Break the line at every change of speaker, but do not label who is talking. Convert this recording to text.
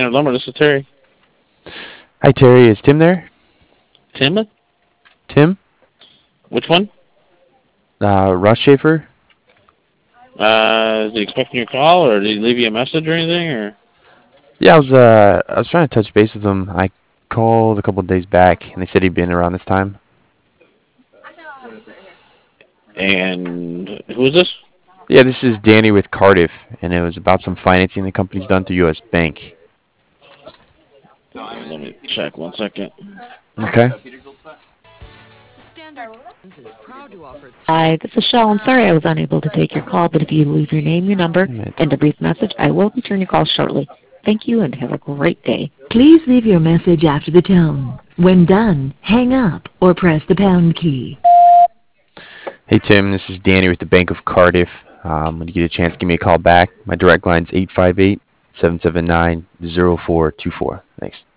Standard Lumber. This is Terry.
Hi, Terry. Is Tim there?
Tim?
Tim?
Which one?
Russ Schaefer?
Is he expecting your call, or did he leave you a message or anything, or?
Yeah, I was trying to touch base with him. I called a couple of days back, and they said he'd been around this time.
And who is this?
Yeah, this is Danny with Cardiff, and it was about some financing the company's done through U.S. Bank.
Let me check 1 second.
Okay.
Hi, this is Shell. I'm sorry I was unable to take your call, but if you leave your name, your number, and a brief message, I will return your call shortly. Thank you and have a great day.
Please leave your message after the tone. When done, hang up or press the pound key.
Hey, Tim. This is Danny with the Bank of Cardiff. When you get a chance, give me a call back. My direct line's 858-779-0424. Thanks.